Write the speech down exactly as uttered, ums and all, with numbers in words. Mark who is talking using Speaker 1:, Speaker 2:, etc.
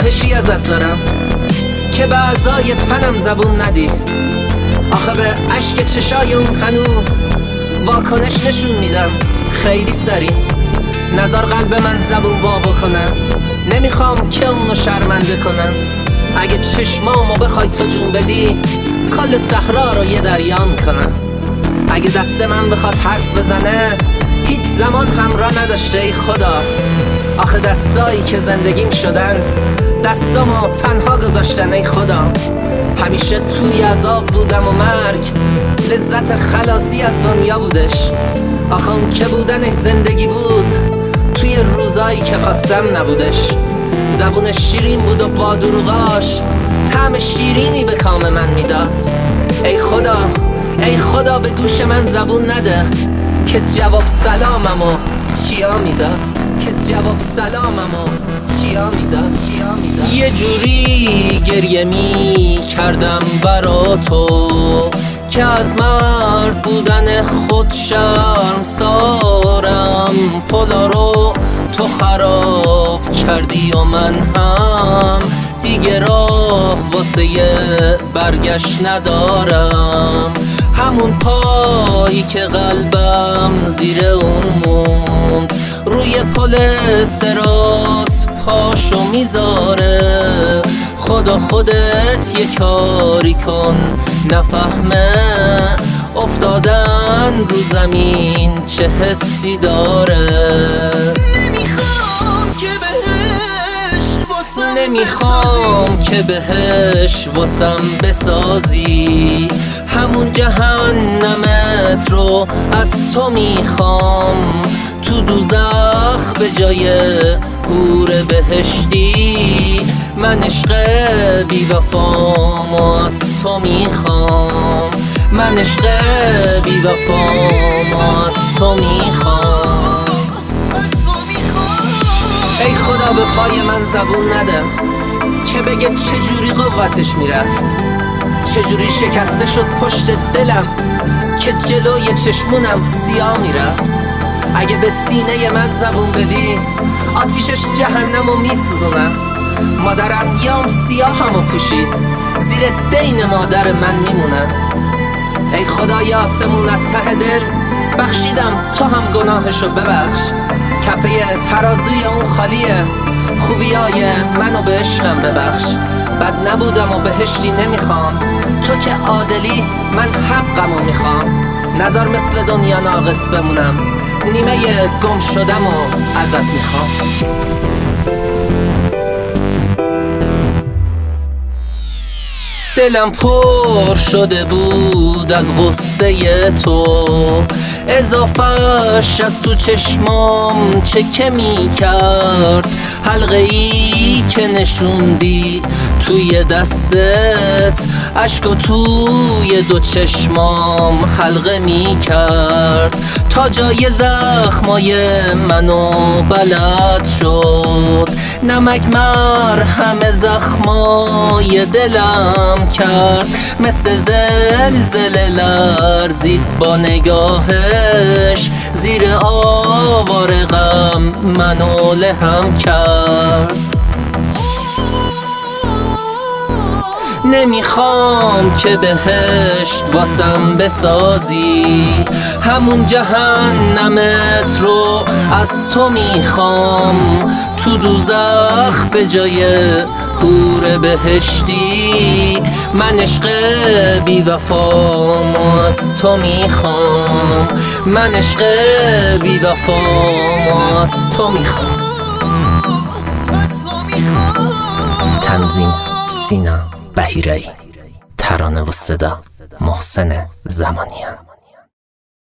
Speaker 1: خواهشی ازت دارم که به اعضای تنم زبون ندی. آخه به اشک چشای اون هنوز واکنش نشون میدم خیلی سریع. نظر قلب من زبون وا بکنم، نمیخوام که اونو شرمنده کنم. اگه چشمامو بخوای تو جون بدی، کل صحرا رو یه دریا میکنم. اگه دست من بخواد حرف بزنه، هیچ زمان همراه نداشته ای خدا. آخه دستایی که زندگیم شدن، دستامو تنها گذاشتن ای خدا. همیشه توی عذاب بودم و مرگ لذت خلاصی از دنیا بودش. آخه اون که بودنش زندگی بود، توی روزایی که خواستم نبودش. زبونش شیرین بود و با دروغاش طعم شیرینی به کام من میداد. ای خدا ای خدا به گوش من زبون نده که جواب سلاممو چیا میداد، که جواب سلاممو چیا میداد چیا میداد. یه جوری گریه می کردم برا تو که از مرد بودن خود شرم سارم. پلا رو تو خراب کردی و من هم دیگه راه واسه برگشت ندارم. همون پایی که قلبم زیر اون موند، روی پل صراط پاشو میذاره. خدا خودت یه کاری کن، نفهمه افتادن رو زمین چه حسی داره. نمیخوام که بهش واسم نمیخوام که بهش واسم بسازی. همون جهنمت رو از تو میخوام، تو دوزخ به جای حور بهشتی. من عشق بی وفامو از تو میخوام، من عشق بی وفامو از تو میخوام. ای خدا به پای من زبون نده که بگه چجوری قوتش میرفت، چجوری شکسته شد پشت دلم که جلوی چشمونم سیاه میرفت. اگه به سینه من زبون بدی، آتیشش جهنمو میسوزونم. مادرم یام سیاهمو پوشید، زیر دین مادر من میمونم. ای خدای آسمون از ته دل بخشیدم، تو هم گناهشو ببخش. کفه ترازوی اون خالیه، خوبیای منو به عشقم ببخش. بد نبودم و بهشتی نمیخوام، تو که عادلی من حقمو میخوام. نظر مثل دنیا ناقص بمونم، نیمه گم شدم و ازت میخوام. دلم پر شده بود از غصه تو، اضافه‌اش از تو چشمام چکه می کرد. حلقه ای که نشوندی توی دستت، اشک و توی دو چشمام حلقه می کرد. تا جای زخمای منو بلد شد، نمک مرهم زخمای دلم کرد. مثل زلزله لرزید با نگاهش، زیر آوار غم منو لهم کرد. نمیخوام که بهشت واسم بسازی، همون جهنمت رو از تو میخوام. تو دوزخ به جای حور بهشتی، من عشق بی وفامو از تو میخوام، من عشق بی وفامو از تو میخوام. تنظیم سینا بهیرایی، ترانه و صدا محسن زمانیان.